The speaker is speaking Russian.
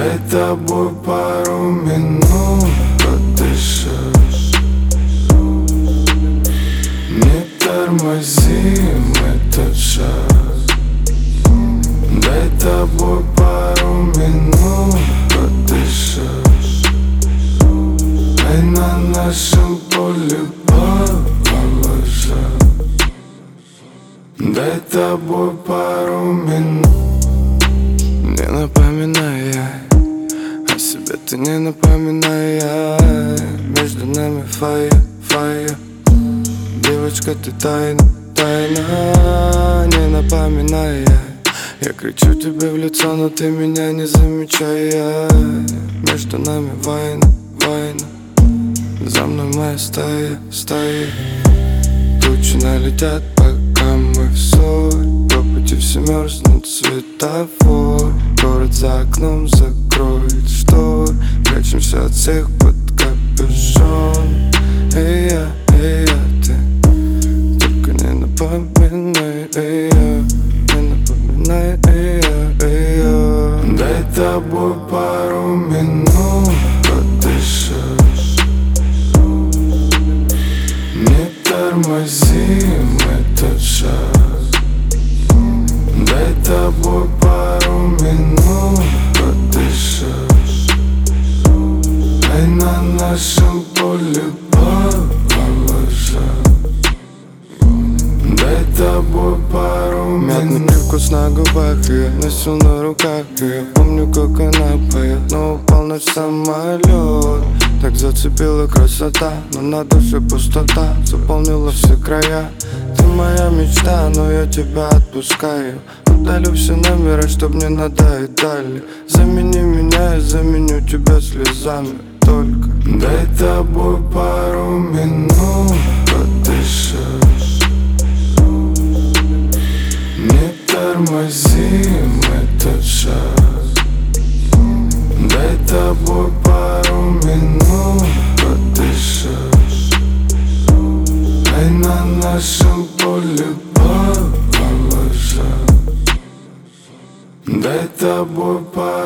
Дай тобой пару минут подышать. Не тормозим этот шаг. Дай тобой пару минут подышать. Ай на нашем поле положа. Дай тобой пару минут. Не напоминай о себе, ты не напоминай. Между нами фая. Девочка, ты тайна. Не напоминай. Я кричу тебе в лицо, но ты меня не замечая. Между нами война. За мной моя стая. Тучи налетят, пока мы в ссоре. По пути все мерзнут, светофор. Город за окном закроет штор. Прячемся от всех под капюшон. Эй, я, ты только не напоминай. Не напоминай. Дай тобой пару минут подышать. Не тормозим этот шаг. Дай тобой пару минут подышать. Ай на нашем поле положа. Дай тобой пару минут. Мятный привкус на губах, я носил на руках. Я помню, как она поет, но упал наш самолет. Так зацепила красота, но на душе пустота заполнила все края. Ты моя мечта, но я тебя отпускаю. Удалю все номера, чтоб не надоедали. Замени меня, я заменю тебя слезами. Только дай тобой пару минут подышать. Не тормозим этот шаг. Дай тобой пару минут подышать. Ай на нашем поле положа. Дай тобой пару